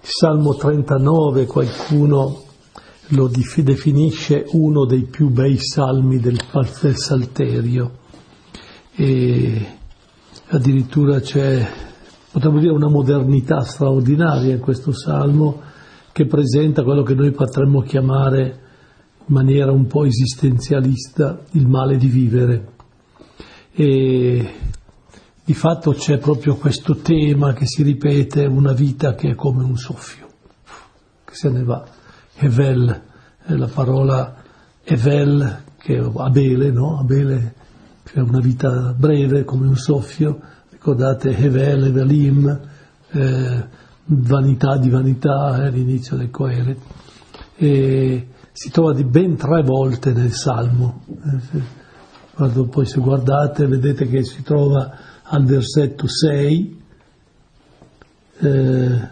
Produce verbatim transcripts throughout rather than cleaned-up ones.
Salmo trentanove, qualcuno lo definisce uno dei più bei salmi del, del Salterio, e addirittura c'è, potremmo dire, una modernità straordinaria in questo salmo, che presenta quello che noi potremmo chiamare in maniera un po' esistenzialista il male di vivere. E di fatto c'è proprio questo tema che si ripete: una vita che è come un soffio, che se ne va. Evel, è la parola Evel, che è Abele, no? Abele, che è una vita breve come un soffio. Ricordate Evel, Evelim, eh, vanità di vanità, è l'inizio del Coelet. E si trova di ben tre volte nel Salmo. Quando poi se guardate vedete che si trova al versetto sei, eh,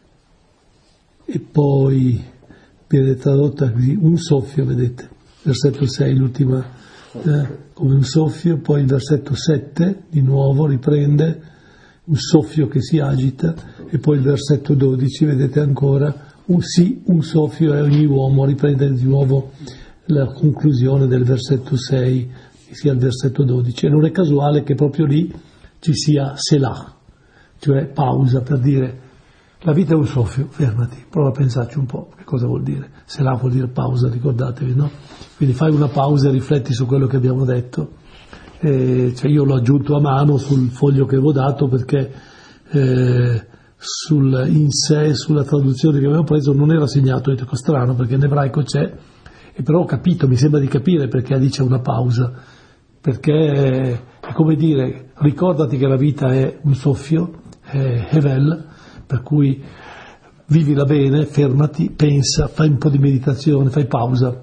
e poi viene tradotta così, un soffio, vedete, versetto sei, l'ultima, eh, come un soffio. Poi il versetto sette di nuovo riprende un soffio che si agita, e poi il versetto dodici, vedete ancora, un sì, un soffio e ogni uomo, riprende di nuovo la conclusione del versetto sei, sia il versetto dodici. E non è casuale che proprio lì ci sia Selah, cioè pausa, per dire la vita è un soffio, fermati, prova a pensarci un po' che cosa vuol dire. Selah vuol dire pausa, ricordatevi, no? Quindi fai una pausa e rifletti su quello che abbiamo detto. Eh, cioè io l'ho aggiunto a mano sul foglio che avevo dato, perché eh, sul, in sé, sulla traduzione che avevo preso non era segnato, ho detto strano perché in ebraico c'è, e però ho capito, mi sembra di capire perché dice una pausa, perché è come dire: ricordati che la vita è un soffio, è Hevel, per cui vivila bene, fermati, pensa, fai un po' di meditazione, fai pausa.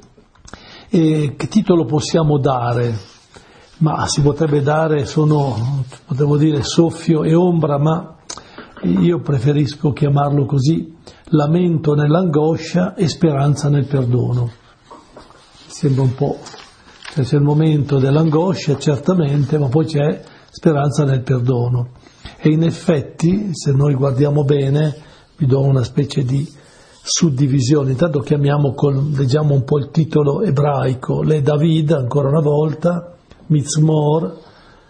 E che titolo possiamo dare? Ma si potrebbe dare, sono, potremmo dire, soffio e ombra, ma io preferisco chiamarlo così: lamento nell'angoscia e speranza nel perdono. Sembra un po', cioè c'è il momento dell'angoscia certamente, ma poi c'è speranza nel perdono. E in effetti, se noi guardiamo bene, vi do una specie di suddivisione. Intanto chiamiamo, col, leggiamo un po' il titolo ebraico: Le David, ancora una volta, Mizmor,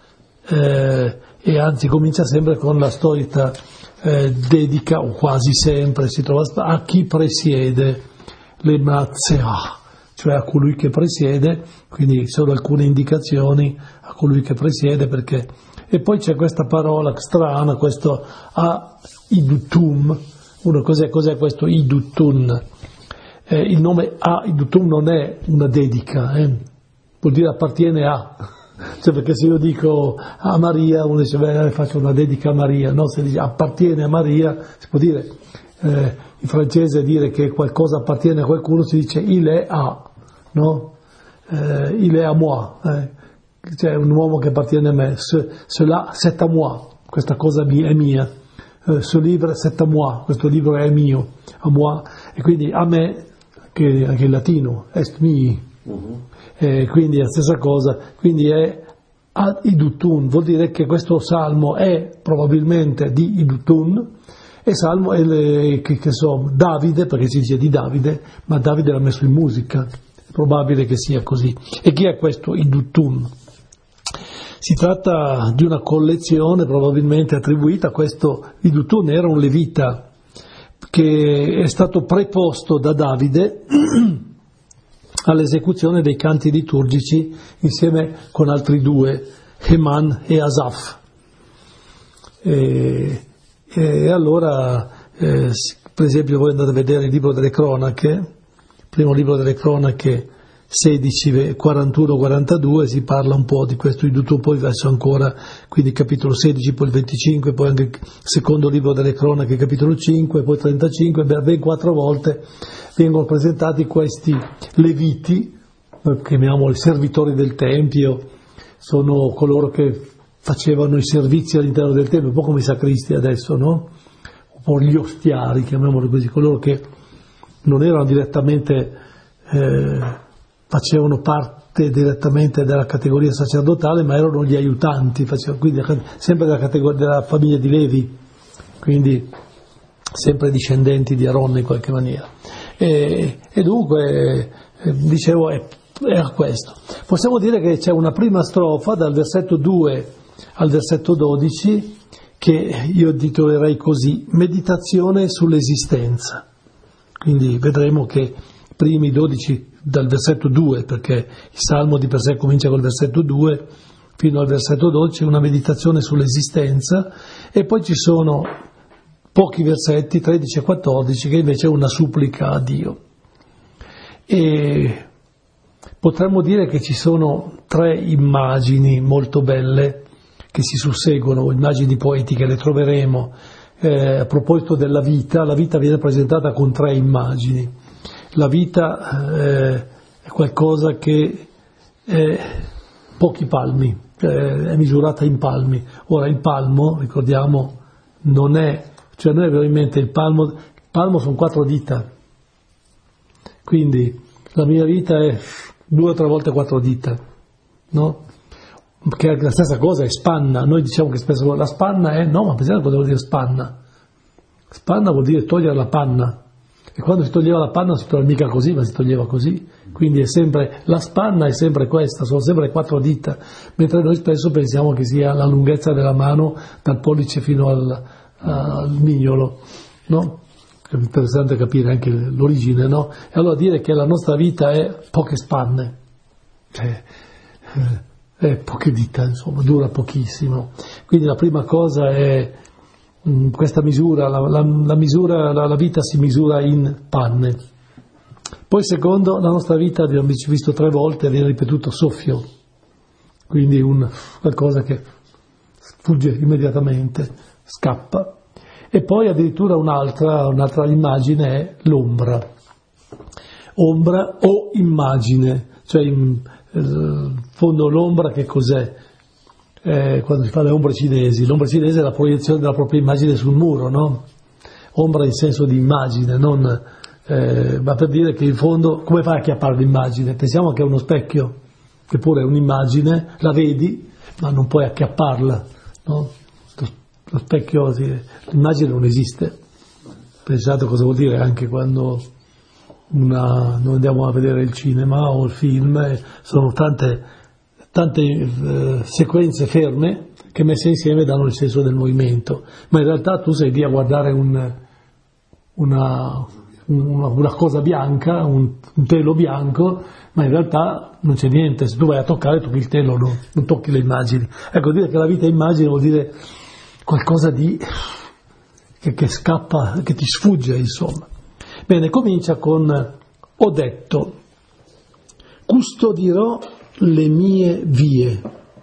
eh, e anzi comincia sempre con la solita eh, dedica, o quasi sempre si trova a chi presiede, le Matzeah, cioè a colui che presiede, quindi solo alcune indicazioni a colui che presiede, perché... E poi c'è questa parola strana, questo A-Idutum. Uno, cos'è, cos'è questo Idutun? Eh, il nome A-Idutum non è una dedica, eh? Vuol dire appartiene a, cioè, perché se io dico a Maria, uno dice beh, faccio una dedica a Maria, no? Se dice appartiene a Maria, si può dire, eh, in francese dire che qualcosa appartiene a qualcuno si dice il est à, no? Eh, il est à moi, eh? Cioè un uomo che appartiene a me, ce, cela c'est à moi, questa cosa è mia, eh, ce livre c'est à moi, questo libro è mio, a moi, e quindi a me, che anche in latino, est mi. Uh-huh. Eh, quindi è la stessa cosa, quindi è ad Idutun, vuol dire che questo salmo è probabilmente di Idutun, e salmo è le, che, che so, Davide, perché si dice di Davide, ma Davide l'ha messo in musica, è probabile che sia così. E chi è questo Idutun? Si tratta di una collezione probabilmente attribuita a questo Idutun, era un levita che è stato preposto da Davide all'esecuzione dei canti liturgici insieme con altri due, Heman e Asaf. E, e allora, eh, per esempio, voi andate a vedere il libro delle cronache, il primo libro delle cronache sedici, quarantuno quarantadue, si parla un po' di questo Idutun, poi verso ancora, quindi capitolo sedici, poi il venticinque, poi anche il secondo libro delle cronache, capitolo cinque, poi trentacinque, ben quattro volte vengono presentati questi leviti, chiamiamoli servitori del Tempio, sono coloro che facevano i servizi all'interno del Tempio, un po' come i sacristi adesso, no? Un po' gli ostiari, chiamiamoli così, coloro che non erano direttamente, eh, facevano parte direttamente della categoria sacerdotale, ma erano gli aiutanti, facevano, quindi sempre della categoria della famiglia di Levi, quindi sempre discendenti di Aronne in qualche maniera. E, e dunque, eh, dicevo, è, era questo. Possiamo dire che c'è una prima strofa dal versetto due al versetto dodici che io titolerei così: meditazione sull'esistenza. Quindi vedremo che i primi dodici dal versetto due, perché il Salmo di per sé comincia col versetto due, fino al versetto dodici, una meditazione sull'esistenza, e poi ci sono pochi versetti, tredici e quattordici, che invece è una supplica a Dio. E potremmo dire che ci sono tre immagini molto belle che si susseguono, immagini poetiche, le troveremo. Eh, a proposito della vita, la vita viene presentata con tre immagini. La vita eh, è qualcosa che è pochi palmi, eh, è misurata in palmi. Ora il palmo, ricordiamo, non è, cioè noi abbiamo in mente il palmo, il palmo sono quattro dita, quindi la mia vita è due o tre volte quattro dita, no? Che la stessa cosa è spanna. Noi diciamo che spesso la spanna è, no, ma pensate cosa vuol dire spanna? Spanna vuol dire togliere la panna, e quando si toglieva la panna non si toglieva mica così, ma si toglieva così, quindi è sempre, la spanna è sempre questa, sono sempre quattro dita, mentre noi spesso pensiamo che sia la lunghezza della mano dal pollice fino al, al mignolo, no? È interessante capire anche l'origine, no? E allora dire che la nostra vita è poche spanne, cioè è poche dita, insomma, dura pochissimo. Quindi la prima cosa è mh, questa misura, la, la, la misura, la, la vita si misura in panne. Poi secondo, la nostra vita, abbiamo visto tre volte, viene ripetuto soffio, quindi un qualcosa che sfugge immediatamente, scappa. E poi addirittura un'altra, un'altra immagine è l'ombra. Ombra o immagine, cioè in eh, fondo l'ombra che cos'è? Eh, quando si fa le ombre cinesi, l'ombra cinese è la proiezione della propria immagine sul muro, no? Ombra in senso di immagine, non, eh, ma per dire che in fondo come fai a acchiappare l'immagine? Pensiamo che è uno specchio, che pure è un'immagine, la vedi, ma non puoi acchiapparla, no? Lo specchio, l'immagine non esiste. Pensate cosa vuol dire anche quando una, noi andiamo a vedere il cinema o il film, sono tante, tante eh, sequenze ferme che messe insieme danno il senso del movimento, ma in realtà tu sei lì a guardare un, una, una, una cosa bianca, un, un telo bianco, ma in realtà non c'è niente. Se tu vai a toccare, tocchi il telo, no? Non tocchi le immagini. Ecco, dire che la vita è immagine vuol dire qualcosa di che, che scappa, che ti sfugge, insomma. Bene, comincia con: ho detto, custodirò le mie vie.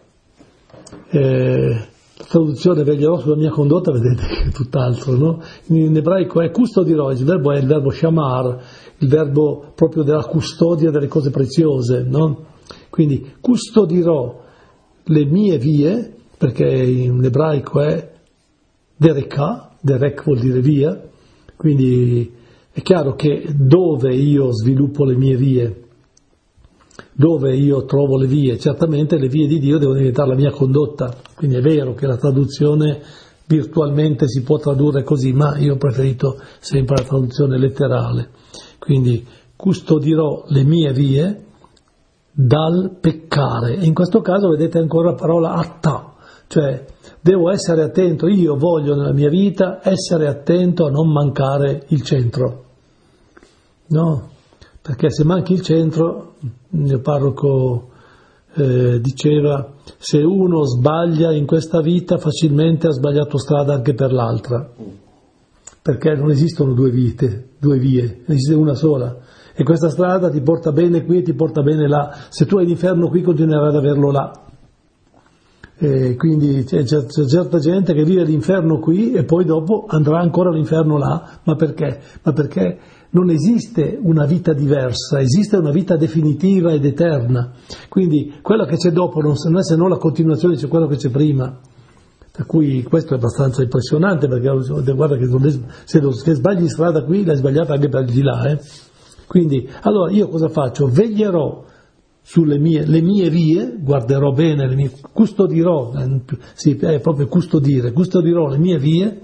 Eh, la traduzione veglierò sulla mia condotta, vedete che è tutt'altro, no? In ebraico è custodirò, il verbo è il verbo shamar, il verbo proprio della custodia delle cose preziose, no? Quindi custodirò le mie vie, perché in ebraico è dereka, derek vuol dire via, quindi è chiaro che dove io sviluppo le mie vie, dove io trovo le vie, certamente le vie di Dio devono diventare la mia condotta, quindi è vero che la traduzione virtualmente si può tradurre così, ma io ho preferito sempre la traduzione letterale, quindi custodirò le mie vie dal peccare, e in questo caso vedete ancora la parola atta, cioè devo essere attento, io voglio nella mia vita essere attento a non mancare il centro, no? Perché se manchi il centro, il mio parroco eh, diceva, se uno sbaglia in questa vita facilmente ha sbagliato strada anche per l'altra, perché non esistono due vite, due vie, esiste una sola, e questa strada ti porta bene qui e ti porta bene là. Se tu hai l'inferno qui, continuerai ad averlo là. E quindi c'è, c'è certa gente che vive l'inferno qui e poi dopo andrà ancora all'inferno là. Ma perché? Ma perché non esiste una vita diversa, esiste una vita definitiva ed eterna. Quindi quello che c'è dopo non è se non la continuazione di quello che c'è prima. Per cui questo è abbastanza impressionante, perché guarda che se, lo, se sbagli strada qui l'hai sbagliata anche per di là. Eh? Quindi allora io cosa faccio? Veglierò sulle mie, le mie vie, guarderò bene, le mie, custodirò, sì, è proprio custodire, custodirò le mie vie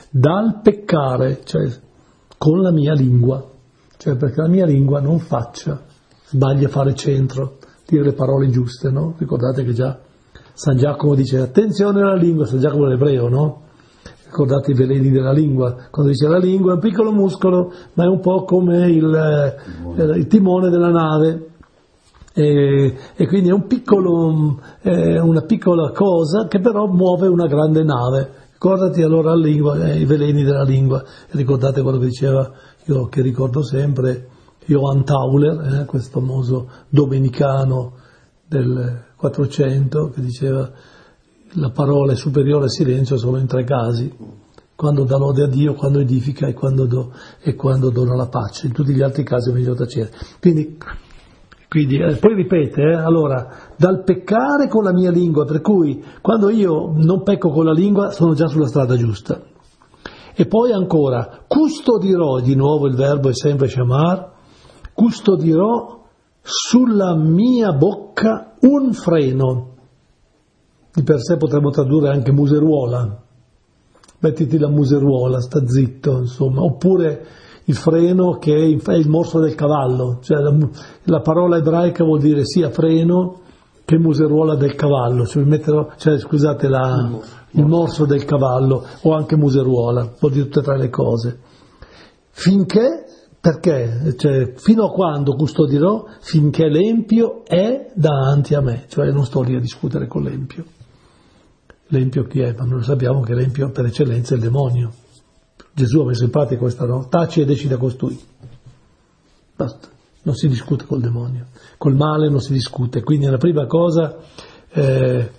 dal peccare, cioè con la mia lingua, cioè perché la mia lingua non faccia, sbaglia a fare centro, dire le parole giuste, no? Ricordate che già San Giacomo dice attenzione alla lingua, San Giacomo l'ebreo, no? Ricordate i veleni della lingua, quando dice la lingua è un piccolo muscolo, ma è un po' come il, il timone della nave. E, e quindi è un piccolo, è una piccola cosa che però muove una grande nave. Ricordati allora la lingua, eh, i veleni della lingua. E ricordate quello che diceva, io che ricordo sempre, Johann Tauler, eh, questo famoso domenicano del quattrocento, che diceva la parola è superiore al silenzio solo in tre casi: quando dà lode a Dio, quando edifica e quando, do, e quando dona la pace. In tutti gli altri casi è meglio tacere. Quindi Quindi, eh, poi ripete, eh, allora, dal peccare con la mia lingua, per cui quando io non pecco con la lingua sono già sulla strada giusta. E poi ancora, custodirò, di nuovo il verbo è sempre shamar, custodirò sulla mia bocca un freno. Di per sé potremmo tradurre anche museruola, mettiti la museruola, sta zitto, insomma, oppure il freno che è il morso del cavallo, cioè la, la parola ebraica vuol dire sia freno che museruola del cavallo, cioè, metterò, cioè scusate, la, il morso del cavallo o anche museruola, vuol dire tutte e tre le cose. Finché, perché? Cioè, fino a quando custodirò? Finché l'empio è davanti a me, cioè non sto lì a discutere con l'empio. L'empio chi è? Ma noi sappiamo che l'empio per eccellenza è il demonio. Gesù ha messo in pratica questa, no? Taci e decida costui. Basta, non si discute col demonio, col male non si discute. Quindi è la prima cosa. Eh,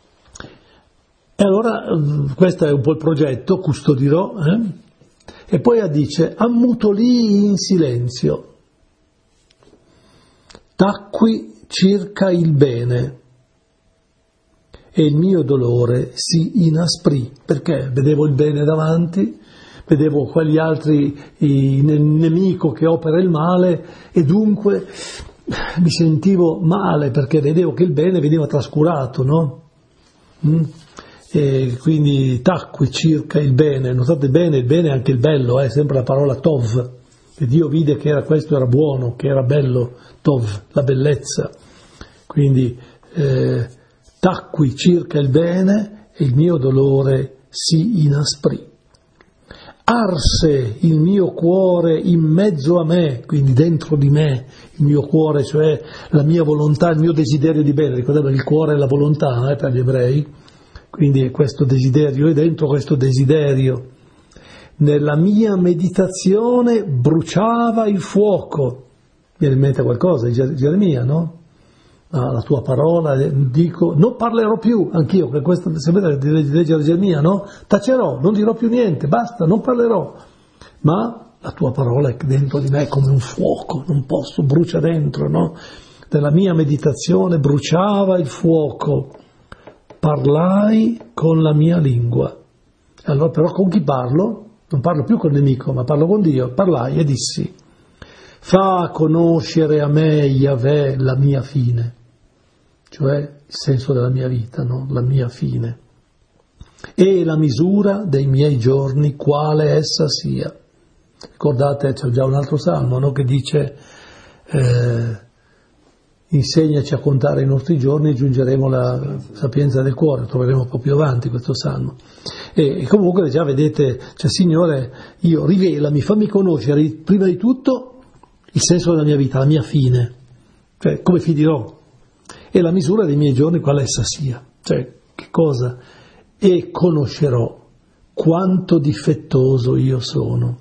e allora questo è un po' il progetto, custodirò. Eh? E poi dice, ammutolii in silenzio, tacqui circa il bene, e il mio dolore si inasprì, perché vedevo il bene davanti, vedevo quegli altri, il nemico che opera il male, e dunque mi sentivo male perché vedevo che il bene veniva trascurato, no? Mm? E quindi tacqui circa il bene, notate bene, il bene è anche il bello, è eh, sempre la parola tov, che Dio vide che era, questo era buono, che era bello, tov, la bellezza. Quindi eh, tacqui circa il bene e il mio dolore si inasprì. Arse il mio cuore in mezzo a me, quindi dentro di me, il mio cuore, cioè la mia volontà, il mio desiderio di bene. Ricordate che il cuore è la volontà eh, per gli ebrei, quindi questo desiderio, e dentro questo desiderio, nella mia meditazione bruciava il fuoco. Viene in mente qualcosa di Geremia, no? Ah, la tua parola, dico, non parlerò più, anch'io, che questo sapete di leggere Geremia, no? Tacerò, non dirò più niente, basta, non parlerò. Ma la tua parola è dentro di me come un fuoco, non posso, brucia dentro, no? Nella mia meditazione bruciava il fuoco, parlai con la mia lingua. Allora però con chi parlo? Non parlo più col nemico, ma parlo con Dio. Parlai e dissi, fa conoscere a me, Yahweh, la mia fine, cioè il senso della mia vita, no? La mia fine, e la misura dei miei giorni, quale essa sia. Ricordate, c'è già un altro salmo, no? Che dice eh, insegnaci a contare i nostri giorni e giungeremo alla sapienza del cuore, troveremo un po' più avanti questo salmo. E, e comunque già vedete, cioè Signore, io rivelami, fammi conoscere prima di tutto il senso della mia vita, la mia fine, cioè come finirò, e la misura dei miei giorni quale essa sia, cioè che cosa, e conoscerò quanto difettoso io sono,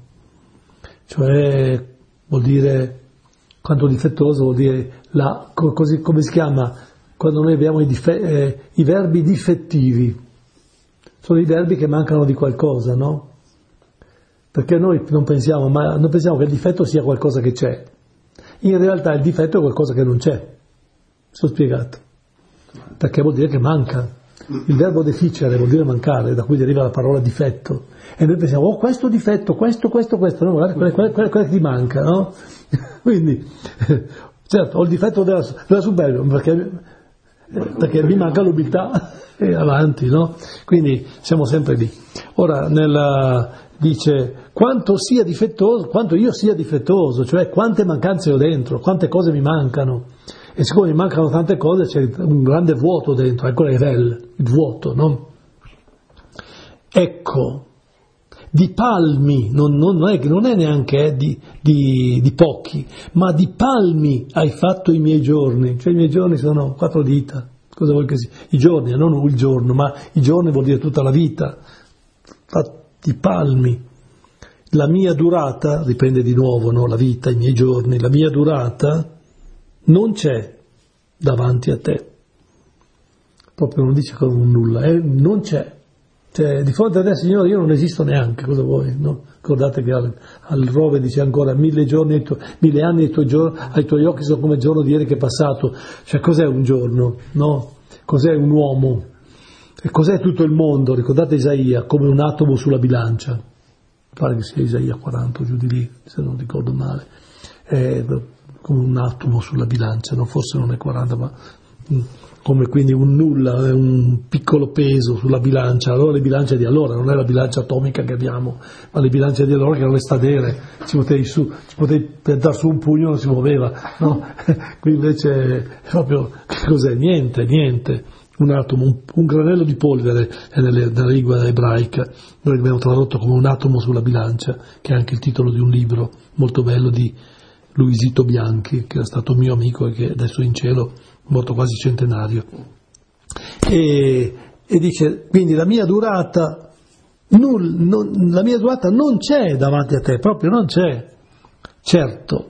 cioè vuol dire, quanto difettoso vuol dire, la, così come si chiama, quando noi abbiamo i, dife, eh, i verbi difettivi, sono i verbi che mancano di qualcosa, no? Perché noi non pensiamo, ma non pensiamo che il difetto sia qualcosa che c'è. In realtà il difetto è qualcosa che non c'è. Sono spiegato. Perché vuol dire che manca. Il verbo deficere vuol dire mancare, da cui deriva la parola difetto. E noi pensiamo, oh, questo difetto, questo, questo, questo, no, guardate, quello, quello, quello, quello che ti manca, no? Quindi, certo, ho il difetto della, della superbia, perché perché mi manca l'umiltà e avanti, no? Quindi siamo sempre lì. Ora nella, dice quanto sia difettoso, quanto io sia difettoso, cioè quante mancanze ho dentro, quante cose mi mancano, e siccome mi mancano tante cose c'è un grande vuoto dentro, ecco il vuoto, no? Ecco, di palmi, non, non, non, è, non è neanche eh, di, di, di pochi, ma di palmi hai fatto i miei giorni, cioè i miei giorni sono quattro dita, cosa vuoi che sia? I giorni, non il giorno, ma i giorni vuol dire tutta la vita, di palmi. La mia durata, riprende di nuovo, no? La vita, i miei giorni, la mia durata non c'è davanti a te. Proprio non dice come un nulla, eh? Non c'è. Cioè, di fronte a te, Signore, io non esisto neanche, cosa vuoi? No? Ricordate che al, al Rove dice ancora mille giorni, ai tuoi, mille anni ai tuoi, giorni, ai tuoi occhi sono come il giorno di ieri che è passato. Cioè, cos'è un giorno? No? Cos'è un uomo? E cos'è tutto il mondo? Ricordate Isaia, come un atomo sulla bilancia. Pare che sia Isaia quaranta, giù di lì, se non ricordo male. È come un atomo sulla bilancia, no? Forse non è quaranta, ma come quindi un nulla, un piccolo peso sulla bilancia. Allora le bilance di allora, non è la bilancia atomica che abbiamo, ma le bilance di allora che erano le stadere, ci potevi, su, ci potevi piantare su un pugno, non si muoveva, no? Qui invece proprio, che cos'è? Niente, niente. Un atomo, un, un granello di polvere è nelle, nella lingua ebraica, noi abbiamo tradotto come un atomo sulla bilancia, che è anche il titolo di un libro molto bello di Luisito Bianchi, che era stato mio amico e che adesso è in cielo, morto quasi centenario. E, e dice, quindi la mia durata, null, non, la mia durata non c'è davanti a te, proprio non c'è. Certo,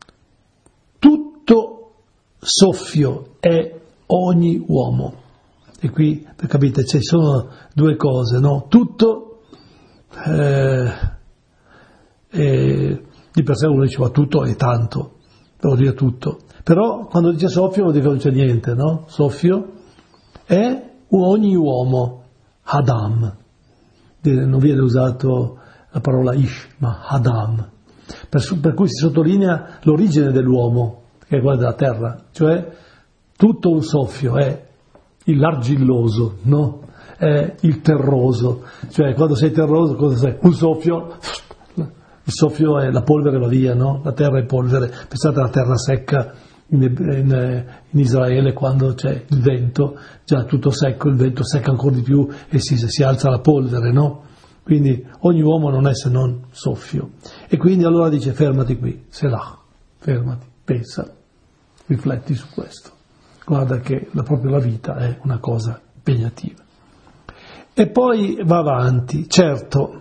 tutto soffio è ogni uomo. E qui, capite, ci sono due cose, no? Tutto, eh, eh, di per sé uno diceva tutto è tanto, vuol dire tutto. Però quando dice soffio vuol dire che non c'è niente, no? Soffio è ogni uomo, Adam. Non viene usato la parola ish, ma Adam. Per, per cui si sottolinea l'origine dell'uomo, che è quella della terra, cioè tutto un soffio è l'argilloso, no? È il terroso, cioè quando sei terroso cosa sei? Un soffio, il soffio è la polvere va via, no? La terra è polvere, pensate alla terra secca in, in, in Israele quando c'è il vento, già tutto secco, il vento secca ancora di più e si, si alza la polvere, no? Quindi ogni uomo non è se non soffio. E quindi allora dice fermati qui, Selah, fermati, pensa, rifletti su questo. Guarda che la, proprio la vita è una cosa impegnativa. E poi va avanti, certo,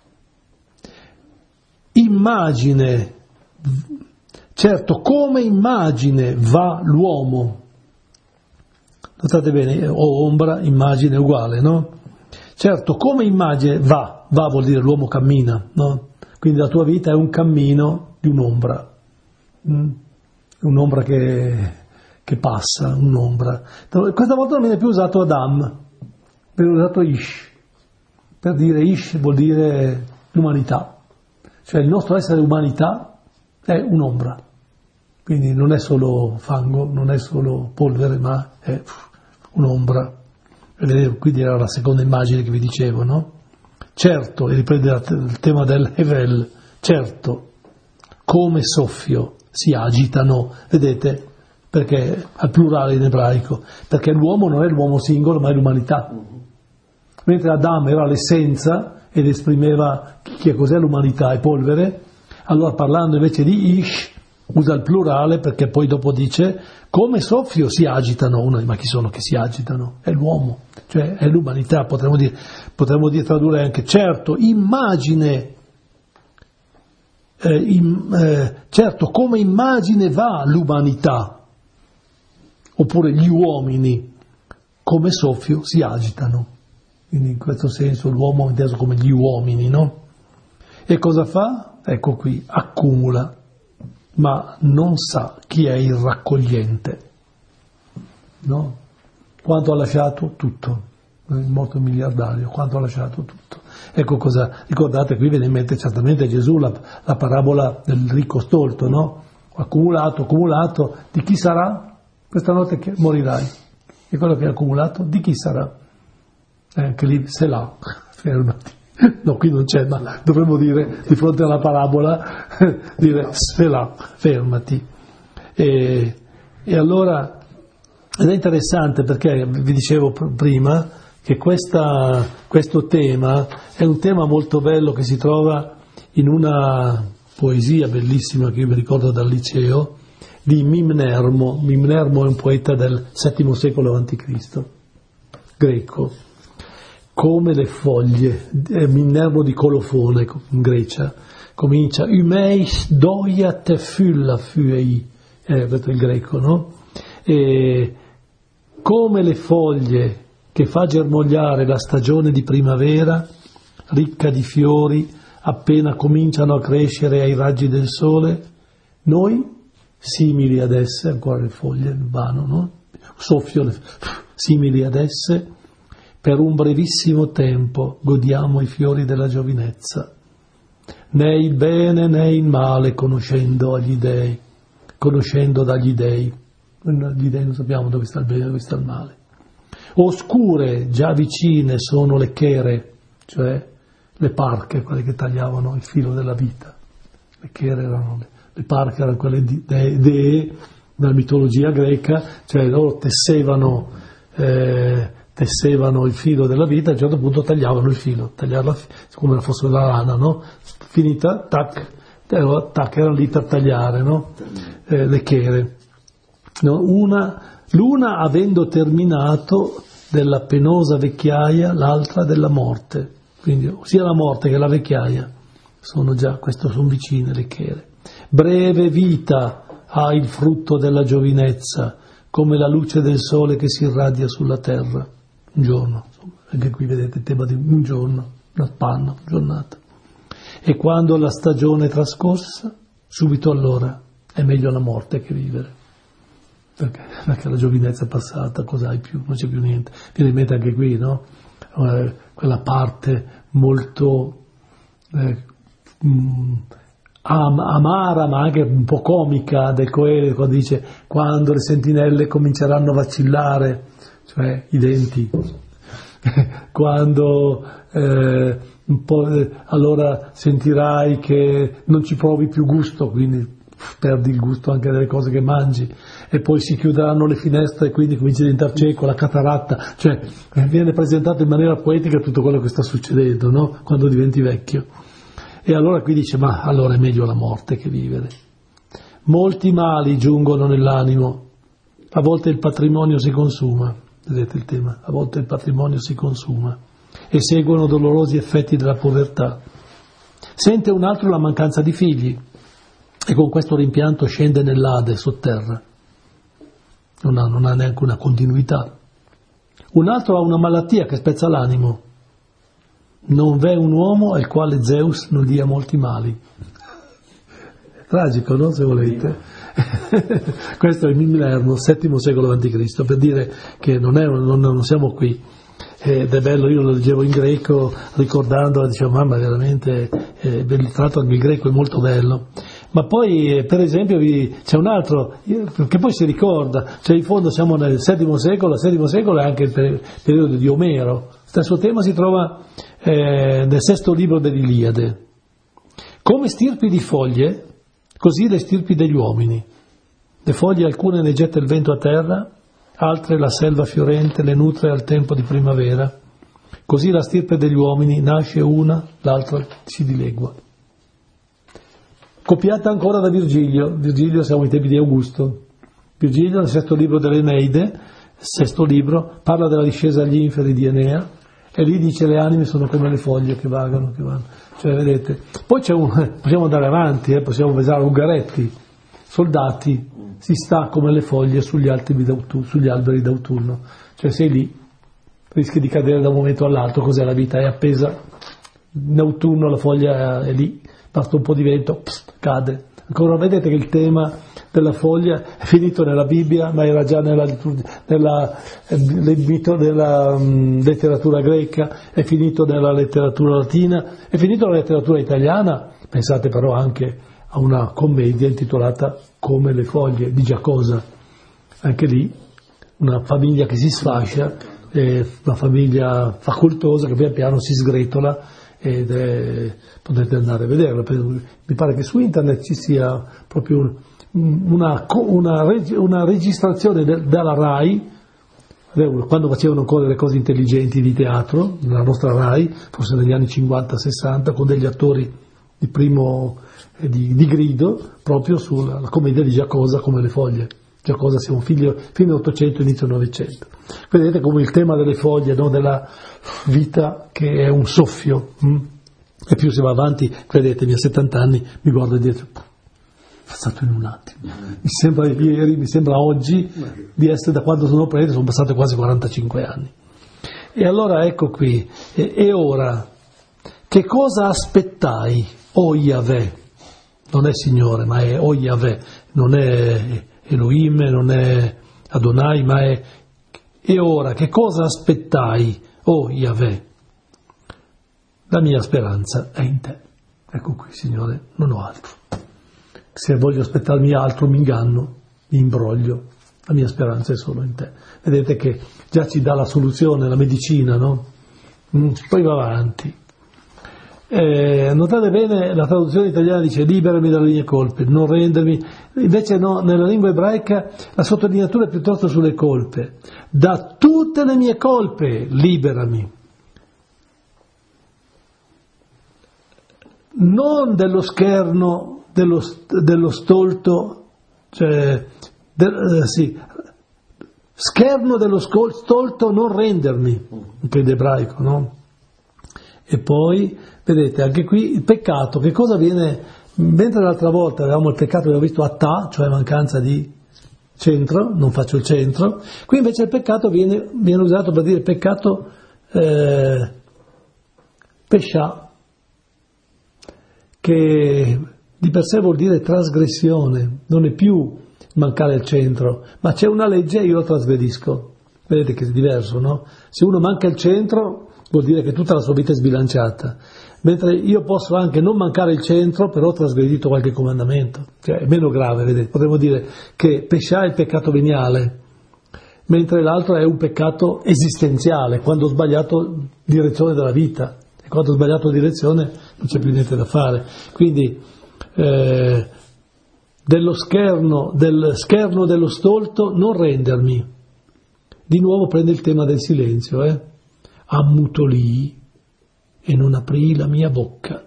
immagine, certo come immagine va l'uomo, notate bene, o ombra, immagine uguale, no? Certo come immagine va, va vuol dire l'uomo cammina, no? Quindi la tua vita è un cammino di un'ombra, mm? un'ombra che... che passa, un'ombra. Questa volta non viene più usato Adam, viene usato Ish, per dire Ish vuol dire l'umanità, cioè il nostro essere umanità è un'ombra, quindi non è solo fango, non è solo polvere, ma è un'ombra. Vedete, quindi era la seconda immagine che vi dicevo, no? Certo, e riprende il tema del Hevel, certo, come soffio si agitano, vedete? Perché al plurale in ebraico, perché l'uomo non è l'uomo singolo ma è l'umanità, mentre Adam era l'essenza ed esprimeva che cos'è l'umanità, è polvere, allora parlando invece di Ish usa il plurale perché poi dopo dice come soffio si agitano, uno, ma chi sono che si agitano? È l'uomo, cioè è l'umanità, potremmo dire, potremmo dire tradurre anche certo, immagine. Eh, im, eh, certo come immagine va l'umanità, oppure gli uomini come soffio si agitano, quindi in questo senso l'uomo inteso come gli uomini, no? E cosa fa? Ecco qui, accumula, ma non sa chi è il raccogliente, no? Quanto ha lasciato? Tutto, il morto miliardario, quanto ha lasciato? Tutto. Ecco cosa, ricordate, qui viene in mente certamente Gesù, la, la parabola del ricco stolto, no? Accumulato, accumulato, di chi sarà? Questa notte che morirai. E quello che hai accumulato, di chi sarà? Eh, anche lì, se là, fermati. No, qui non c'è, ma dovremmo dire, di fronte alla parabola, dire, se là, fermati. E, e allora, ed è interessante perché vi dicevo prima che questa, questo tema è un tema molto bello che si trova in una poesia bellissima che io mi ricordo dal liceo, di Mimnermo. Mimnermo è un poeta del settimo secolo avanti Cristo, greco, come le foglie, Mimnermo di Colofone in Grecia, comincia Umeis doia te fylla fyei, è il greco, no? E come le foglie che fa germogliare la stagione di primavera, ricca di fiori, appena cominciano a crescere ai raggi del sole, noi, simili ad esse, ancora le foglie, il vano, no? Soffio, le, simili ad esse, per un brevissimo tempo godiamo i fiori della giovinezza, né il bene né il male conoscendo agli dei, conoscendo dagli dei. Gli dei non sappiamo dove sta il bene e dove sta il male. Oscure, già vicine, sono le chere, cioè le parche, quelle che tagliavano il filo della vita. Le chere erano le, le parche, erano quelle di, dee, dee della mitologia greca, cioè loro tessevano, eh, tessevano il filo della vita, a un certo punto tagliavano il filo, tagliavano come fosse la lana, no? Finita, tac, tac, erano lì per tagliare, no? Eh, le chere. No? Una, l'una avendo terminato della penosa vecchiaia, l'altra della morte. Quindi sia la morte che la vecchiaia sono già, questo sono vicine le chere. Breve vita ha il frutto della giovinezza, come la luce del sole che si irradia sulla terra. Un giorno, insomma, anche qui vedete il tema di un giorno, una spanna, una giornata. E quando la stagione è trascorsa, subito allora è meglio la morte che vivere. Perché? Perché la giovinezza è passata, cos'hai più? Non c'è più niente. Viene in mente anche qui, no? Eh, quella parte molto eh, mh, am- amara ma anche un po' comica del Coelho, quando dice quando le sentinelle cominceranno a vacillare, cioè i denti, quando eh, un po', eh, allora sentirai che non ci provi più gusto, quindi perdi il gusto anche delle cose che mangi, e poi si chiuderanno le finestre e quindi cominci a diventare cieco, la cataratta, cioè viene presentato in maniera poetica tutto quello che sta succedendo, no? Quando diventi vecchio. E allora qui dice, ma allora è meglio la morte che vivere. Molti mali giungono nell'animo, a volte il patrimonio si consuma, vedete il tema, a volte il patrimonio si consuma, e seguono dolorosi effetti della povertà. Sente un altro la mancanza di figli, e con questo rimpianto scende nell'Ade sotterra, non ha, non ha neanche una continuità. Un altro ha una malattia che spezza l'animo, non v'è un uomo al quale Zeus non dia molti mali. È tragico, no? Se volete. Questo è il Mimnermo, settimo secolo avanti Cristo, per dire che non, è, non, non siamo qui. Ed è bello, io lo leggevo in greco ricordando, dicevo mamma veramente, eh, tra l'altro il greco è molto bello. Ma poi per esempio vi, c'è un altro che poi si ricorda, cioè in fondo siamo nel settimo secolo, il settimo secolo è anche il per, periodo di Omero, stesso tema si trova eh, nel sesto libro dell'Iliade. Come stirpi di foglie, così le stirpi degli uomini. Le foglie alcune ne getta il vento a terra, altre la selva fiorente le nutre al tempo di primavera. Così la stirpe degli uomini nasce una, l'altra si dilegua. Copiata ancora da Virgilio, Virgilio siamo ai tempi di Augusto. Virgilio nel sesto libro dell'Eneide, sesto libro, parla della discesa agli inferi di Enea, e lì dice le anime sono come le foglie che vagano, che vanno. Cioè vedete, poi c'è un, possiamo andare avanti, eh, possiamo pensare a Ungaretti, soldati, si sta come le foglie sugli, sugli alberi d'autunno, cioè sei lì, rischi di cadere da un momento all'altro, cos'è la vita? È appesa, in autunno la foglia è lì, basta un po' di vento, pst, cade. Ancora vedete che il tema della foglia è finito nella Bibbia, ma era già nella, nella, nella um, letteratura greca, è finito nella letteratura latina, è finito nella letteratura italiana. Pensate però anche a una commedia intitolata Come le foglie di Giacosa, anche lì una famiglia che si sfascia, eh, una famiglia facoltosa che pian piano si sgretola, ed è, potete andare a vederlo. Mi pare che su internet ci sia proprio una, una, una registrazione de, dalla RAI, quando facevano ancora le cose intelligenti di teatro, nella nostra RAI, forse negli anni cinquanta sessanta, con degli attori di primo eh, di, di grido, proprio sulla la commedia di Giacosa, come le foglie. Giacosa siamo figli, fine Ottocento, inizio Novecento. Vedete come il tema delle foglie, no, della vita che è un soffio, hm? E più si va avanti, credetemi, a settanta anni mi guardo dietro, è passato in un attimo. Mi sembra ieri, mi sembra oggi di essere, da quando sono prete, sono passati quasi quarantacinque anni. E allora ecco qui, e, e ora, che cosa aspettai, o Yahweh? Non è Signore, ma è o Yahweh, non è Elohim, non è Adonai, ma è e ora che cosa aspettai, o Yahweh? La mia speranza è in te. Ecco qui, Signore, non ho altro. Se voglio aspettarmi altro mi inganno, mi imbroglio, la mia speranza è solo in te. Vedete che già ci dà la soluzione, la medicina, no? Poi va avanti. Eh, notate bene, la traduzione italiana dice liberami dalle mie colpe, non rendermi, invece no, nella lingua ebraica la sottolineatura è piuttosto sulle colpe. Da tutte le mie colpe liberami, non dello scherno, dello, dello stolto, cioè, de, eh, sì, scherno dello stolto, non rendermi, anche in ebraico, no? E poi, vedete, anche qui il peccato, che cosa viene, mentre l'altra volta avevamo il peccato, abbiamo visto attà, cioè mancanza di centro, non faccio il centro, qui invece il peccato viene, viene usato per dire peccato eh, pescià, che di per sé vuol dire trasgressione, non è più mancare il centro, ma c'è una legge e io lo trasgredisco. Vedete che è diverso, no? Se uno manca il centro vuol dire che tutta la sua vita è sbilanciata, mentre io posso anche non mancare il centro, però ho trasgredito qualche comandamento, cioè è meno grave, vedete? Potremmo dire che pescià è il peccato veniale, mentre l'altro è un peccato esistenziale, quando ho sbagliato direzione della vita, e quando ho sbagliato direzione non c'è più niente da fare. Quindi eh, dello scherno, del scherno dello stolto non rendermi. Di nuovo prende il tema del silenzio, eh? Ammutolii e non aprii la mia bocca,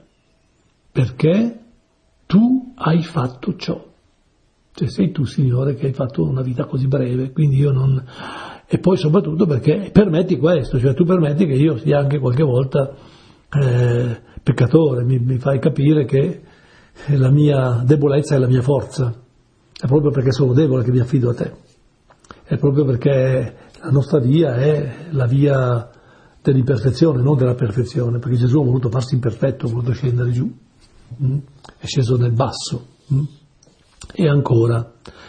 perché tu hai fatto ciò. Cioè sei tu, Signore, che hai fatto una vita così breve, quindi io non... E poi soprattutto perché permetti questo, cioè tu permetti che io sia anche qualche volta eh, peccatore, mi, mi fai capire che la mia debolezza è la mia forza, è proprio perché sono debole che mi affido a te, è proprio perché la nostra via è la via dell'imperfezione, non della perfezione, perché Gesù ha voluto farsi imperfetto, ha voluto scendere giù, mm? è sceso nel basso. Mm? E ancora,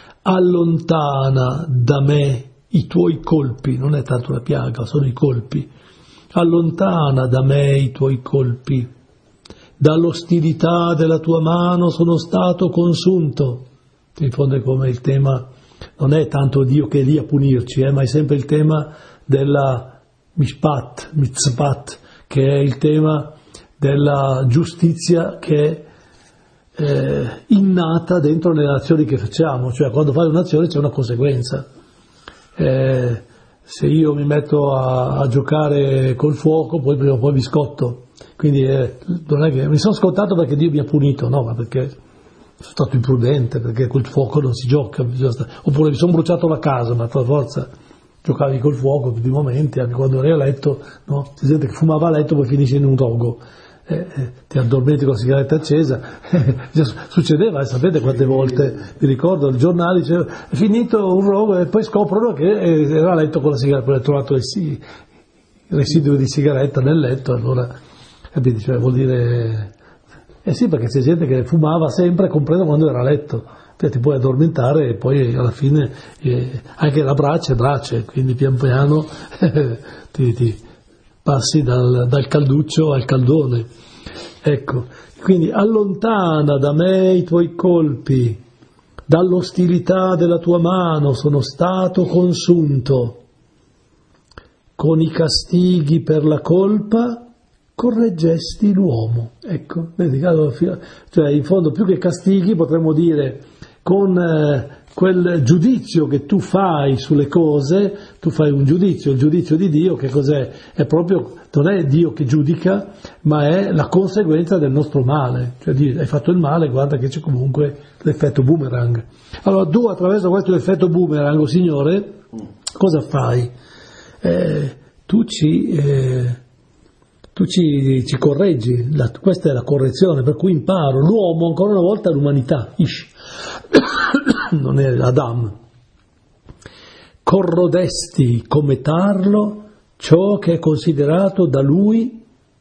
allontana da me i tuoi colpi, non è tanto la piaga, sono i colpi, allontana da me i tuoi colpi, dall'ostilità della tua mano sono stato consunto. In fondo è come il tema, non è tanto Dio che è lì a punirci, eh, ma è sempre il tema della mishpat, mitzpat, che è il tema della giustizia che è eh, innata dentro le azioni che facciamo, cioè quando fai un'azione c'è una conseguenza. Eh, se io mi metto a, a giocare col fuoco, poi prima o poi mi scotto, quindi eh, non è che mi sono scottato perché Dio mi ha punito, no, ma perché sono stato imprudente, perché col fuoco non si gioca, oppure mi sono bruciato la casa, ma per forza giocavi col fuoco tutti i momenti, anche quando eri a letto, no? Si sente che fumava a letto poi finisce in un rogo, eh, eh, ti addormenti con la sigaretta accesa, succedeva, eh, sapete quante volte, mi ricordo, il giornale diceva è finito un rogo e poi scoprono che era a letto con la sigaretta, poi ha trovato il, il residuo di sigaretta nel letto, allora, capite, cioè vuol dire, eh sì, perché c'è gente che fumava sempre, compreso quando era a letto. Ti puoi addormentare e poi alla fine eh, anche la brace è brace, quindi pian piano eh, ti, ti passi dal, dal calduccio al caldone. Ecco, quindi allontana da me i tuoi colpi, dall'ostilità della tua mano sono stato consunto, con i castighi per la colpa correggesti l'uomo. Ecco, vedi, cioè in fondo più che castighi potremmo dire con eh, quel giudizio che tu fai sulle cose, tu fai un giudizio, il giudizio di Dio che cos'è? È proprio, non è Dio che giudica, ma è la conseguenza del nostro male, cioè hai fatto il male, guarda che c'è comunque l'effetto boomerang. Allora tu attraverso questo effetto boomerang, oh Signore, cosa fai? Eh, tu ci... Eh, tu ci, ci correggi, la, questa è la correzione, per cui imparo, l'uomo ancora una volta è l'umanità, Ish. Non è Adam. Corrodesti come tarlo ciò che è considerato da lui,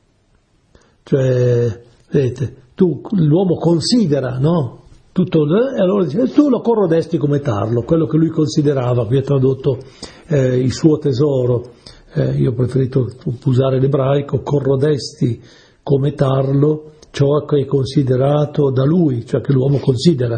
cioè, vedete, tu, l'uomo considera, no? Tutto, e allora dice, tu lo corrodesti come tarlo, quello che lui considerava, qui è tradotto eh, il suo tesoro. Eh, io ho preferito usare l'ebraico, corrodesti come tarlo ciò che è considerato da lui, cioè che l'uomo considera.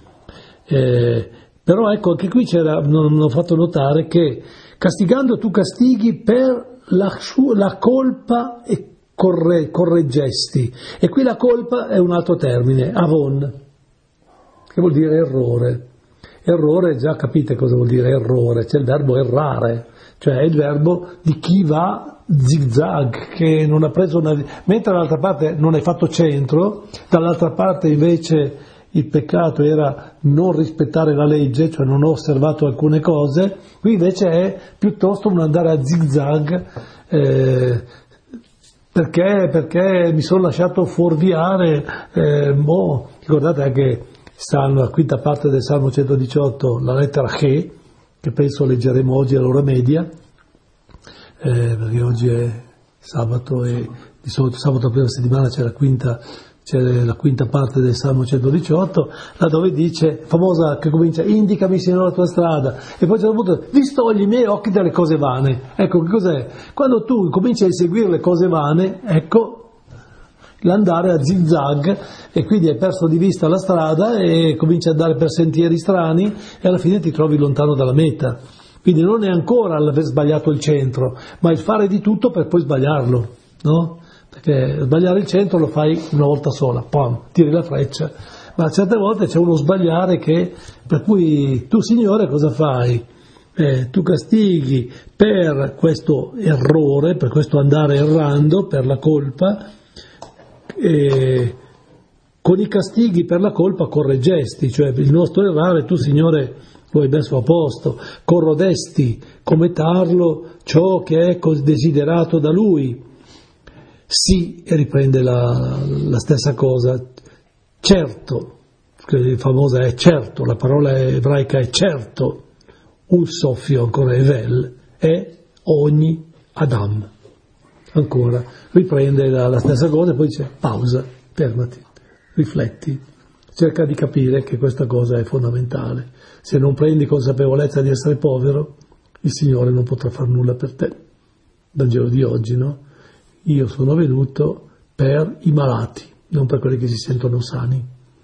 Eh, però ecco, anche qui c'era, non ho fatto notare che castigando tu castighi per la, la colpa e corre, correggesti. E qui la colpa è un altro termine, avon, che vuol dire errore. Errore, già capite cosa vuol dire errore, c'è il verbo errare. Cioè è il verbo di chi va zigzag, che non ha preso una... mentre dall'altra parte non hai fatto centro, dall'altra parte invece il peccato era non rispettare la legge, cioè non ho osservato alcune cose, qui invece è piuttosto un andare a zigzag, eh, perché, perché mi sono lasciato fuorviare, eh, boh, ricordate anche Salmo, la quinta parte del Salmo centodiciotto, la lettera Che, che penso leggeremo oggi all'ora media, eh, perché oggi è sabato e di solito sabato la prima settimana c'è la quinta, c'è la quinta parte del Salmo centodiciotto, là dove dice, famosa, che comincia, indicami Signore la tua strada, e poi a un certo punto, distogli i miei occhi dalle cose vane. Ecco, che cos'è? Quando tu cominci a inseguire le cose vane, ecco, l'andare a zigzag, e quindi hai perso di vista la strada e cominci ad andare per sentieri strani e alla fine ti trovi lontano dalla meta. Quindi non è ancora l'aver sbagliato il centro, ma il fare di tutto per poi sbagliarlo, no? Perché sbagliare il centro lo fai una volta sola, pam, tiri la freccia, ma certe volte c'è uno sbagliare che, per cui tu Signore cosa fai? Eh, tu castighi per questo errore, per questo andare errando, per la colpa, e con i castighi per la colpa correggesti, cioè il nostro errare tu Signore lo hai messo a posto, corrodesti come tarlo ciò che è desiderato da lui. Sì, e riprende la, la stessa cosa, certo, la famosa è certo, la parola ebraica è certo, un soffio ancora evel, è ogni Adam. Ancora, riprende la, la stessa cosa e poi dice pausa, fermati, rifletti, cerca di capire che questa cosa è fondamentale. Se non prendi consapevolezza di essere povero, il Signore non potrà far nulla per te. Vangelo di oggi, no? Io sono venuto per i malati, non per quelli che si sentono sani.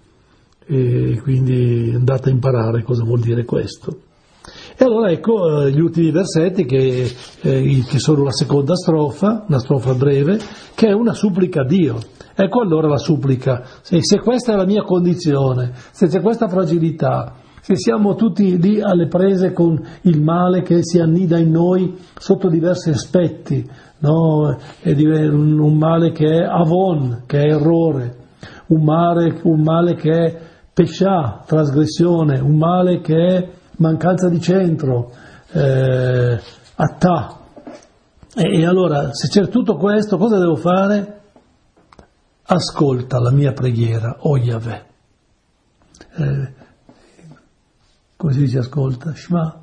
E quindi andate a imparare cosa vuol dire questo. E allora ecco gli ultimi versetti che, eh, che sono la seconda strofa, una strofa breve, che è una supplica a Dio. Ecco allora la supplica, se, se questa è la mia condizione, se c'è questa fragilità, se siamo tutti lì alle prese con il male che si annida in noi sotto diversi aspetti, no? È un, un male che è avon, che è errore, un male, un male che è pescià, trasgressione, un male che è mancanza di centro, eh, attà. E, e allora, se c'è tutto questo, cosa devo fare? Ascolta la mia preghiera, o Yahweh. Eh, come si dice ascolta? Shema.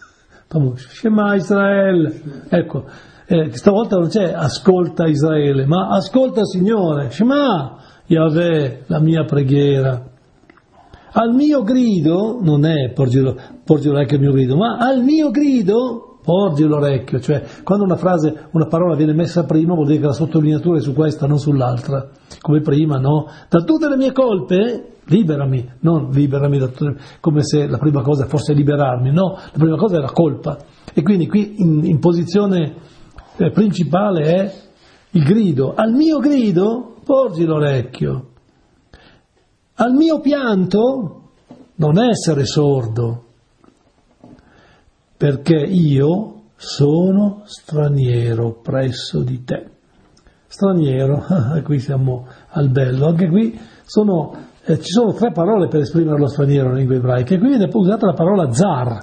Shema Israele. Ecco, eh, stavolta non c'è ascolta Israele, ma ascolta Signore. Shema Yahweh, la mia preghiera. Al mio grido, non è porgilo, porgilo anche il mio grido, ma al mio grido, porgi l'orecchio, cioè quando una frase, una parola viene messa prima vuol dire che la sottolineatura è su questa, non sull'altra, come prima, no? Da tutte le mie colpe, liberami, non liberami da tutte, come se la prima cosa fosse liberarmi, no, la prima cosa è la colpa. E quindi qui in, in posizione eh, principale è il grido, al mio grido porgi l'orecchio, al mio pianto non essere sordo, perché io sono straniero presso di te. Straniero, qui siamo al bello, anche qui sono, eh, ci sono tre parole per esprimere lo straniero nella lingua ebraica, e qui viene usata la parola zar,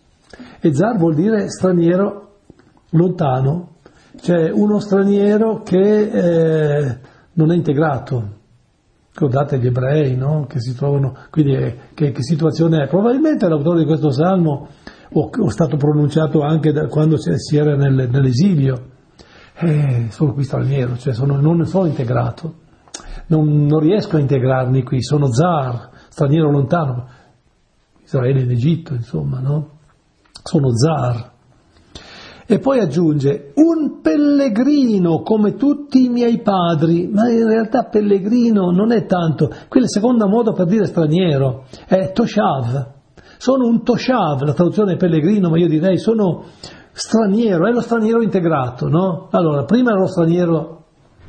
e zar vuol dire straniero lontano, cioè uno straniero che eh, non è integrato. Ricordate gli ebrei, no? Che si trovano, quindi eh, che, che situazione è? Probabilmente l'autore di questo salmo o, o stato pronunciato anche da quando si era nel, nell'esilio, eh, sono qui straniero, cioè sono, non sono integrato, non, non riesco a integrarmi qui, sono zar, straniero lontano, Israele in Egitto, insomma, no? Sono zar. E poi aggiunge, un pellegrino come tutti i miei padri, ma in realtà pellegrino non è tanto, quello è il secondo modo per dire straniero, è toshav, sono un toshav, la traduzione è pellegrino, ma io direi sono straniero, è lo straniero integrato, no? Allora, prima era lo straniero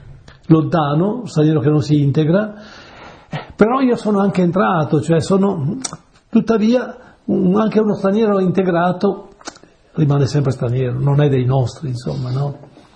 lontano, straniero che non si integra, però io sono anche entrato, cioè sono, tuttavia, anche uno straniero integrato rimane sempre straniero, non è dei nostri, insomma, no?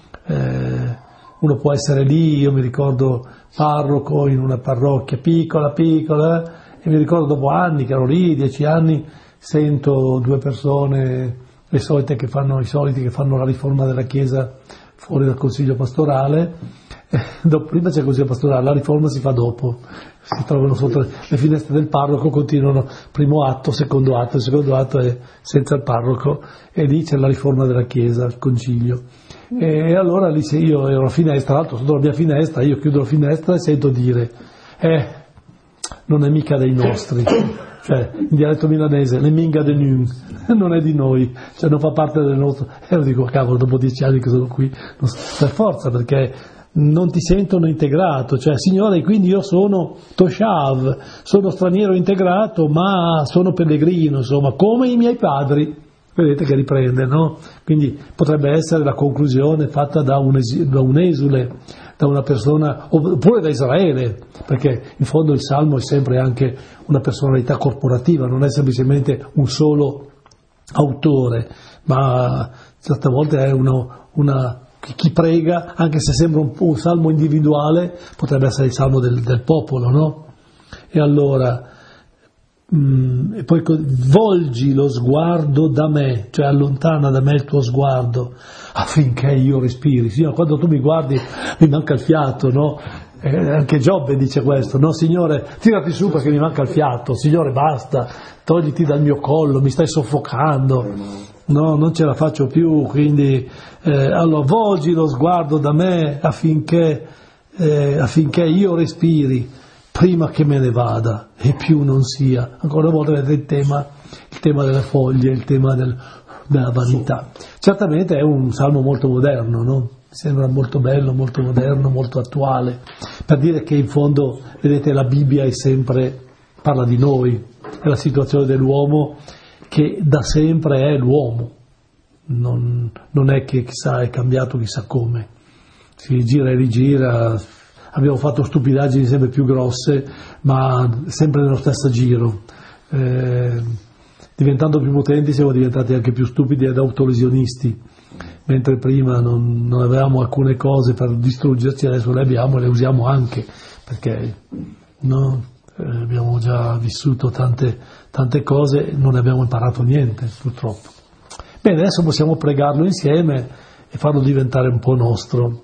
Eh, uno può essere lì, io mi ricordo parroco in una parrocchia piccola, piccola, e mi ricordo dopo anni che ero lì, dieci anni, sento due persone, le solite che fanno, i soliti che fanno la riforma della Chiesa fuori dal Consiglio pastorale, eh, dopo, prima c'è il Consiglio pastorale, la riforma si fa dopo, si trovano sotto le finestre del parroco, continuano primo atto, secondo atto, il secondo atto è senza il parroco, e lì c'è la riforma della Chiesa, il concilio. E allora lì se io ero a finestra, tra l'altro sotto la mia finestra, io chiudo la finestra e sento dire, eh, non è mica dei nostri, cioè in dialetto milanese, le minga de nun, non è di noi, cioè non fa parte del nostro. E io dico, cavolo, dopo dieci anni che sono qui, non so, per forza, perché non ti sentono integrato, cioè Signore, quindi io sono toshav, sono straniero integrato, ma sono pellegrino, insomma, come i miei padri. Vedete che riprende, no? Quindi potrebbe essere la conclusione fatta da un, es- da un esule, da una persona, oppure da Israele, perché in fondo il Salmo è sempre anche una personalità corporativa, non è semplicemente un solo autore, ma certe volte è uno, una, chi prega, anche se sembra un, un salmo individuale, potrebbe essere il salmo del, del popolo, no? E allora... Mm, e poi volgi lo sguardo da me, cioè allontana da me il tuo sguardo affinché io respiri. Signore, quando tu mi guardi mi manca il fiato, no? Eh, anche Giobbe dice questo, no? Signore, tirati su perché mi manca il fiato, Signore, basta, togliti dal mio collo, mi stai soffocando, no, non ce la faccio più. Quindi eh, allora volgi lo sguardo da me affinché, eh, affinché io respiri prima che me ne vada e più non sia. Ancora una volta vedete il tema, il tema delle foglie, il tema del, della vanità. Certamente è un salmo molto moderno, no? Mi sembra molto bello, molto moderno, molto attuale, per dire che in fondo, vedete, la Bibbia è sempre, parla di noi, è la situazione dell'uomo che da sempre è l'uomo, non, non è che chissà è cambiato chissà come, si gira e rigira. Abbiamo fatto stupidaggini sempre più grosse, ma sempre nello stesso giro. Eh, diventando più potenti siamo diventati anche più stupidi ed autolesionisti, mentre prima non, non avevamo alcune cose per distruggerci, adesso le abbiamo e le usiamo anche, perché no, eh, abbiamo già vissuto tante, tante cose e non ne abbiamo imparato niente, purtroppo. Bene, adesso possiamo pregarlo insieme e farlo diventare un po' nostro.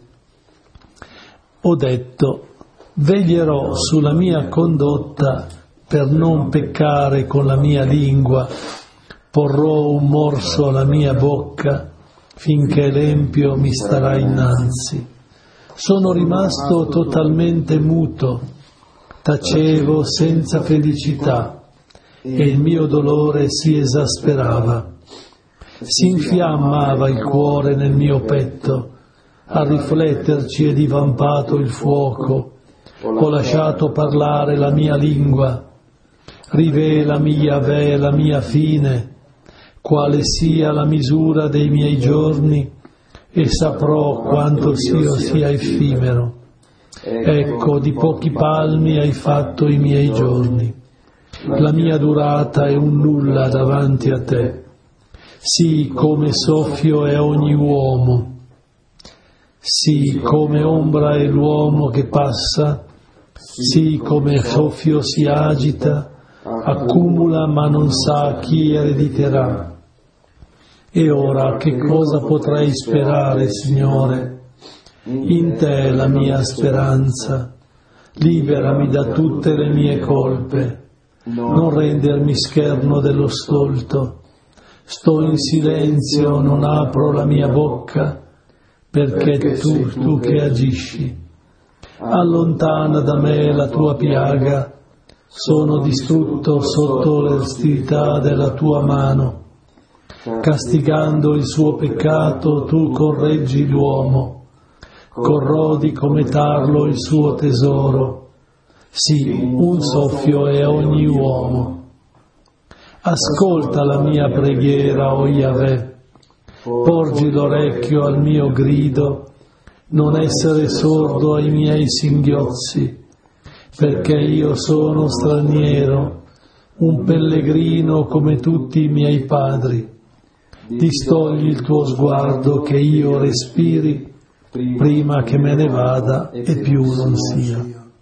Ho detto, veglierò sulla mia condotta per non peccare con la mia lingua, porrò un morso alla mia bocca finché l'empio mi starà innanzi. Sono rimasto totalmente muto, tacevo senza felicità e il mio dolore si esasperava. Si infiammava il cuore nel mio petto, a rifletterci è divampato il fuoco. Ho lasciato parlare la mia lingua. Rivelami, Yahweh, la mia fine, quale sia la misura dei miei giorni, e saprò quanto io sia effimero. Ecco, di pochi palmi hai fatto i miei giorni. La mia durata è un nulla davanti a te. Sì, come soffio è ogni uomo. Sì, come ombra è l'uomo che passa. Sì, come soffio si agita, accumula ma non sa chi erediterà. E ora che cosa potrei sperare, Signore? In te è la mia speranza. Liberami da tutte le mie colpe. Non rendermi scherno dello stolto. Sto in silenzio, non apro la mia bocca, perché tu, tu che agisci. Allontana da me la tua piaga. Sono distrutto sotto l'ostilità della tua mano. Castigando il suo peccato, tu correggi l'uomo. Corrodi come tarlo il suo tesoro. Sì, un soffio è ogni uomo. Ascolta la mia preghiera, o Yahweh. Porgi l'orecchio al mio grido, non essere sordo ai miei singhiozzi, perché io sono straniero, un pellegrino come tutti i miei padri. Distogli il tuo sguardo che io respiri, prima che me ne vada e più non sia.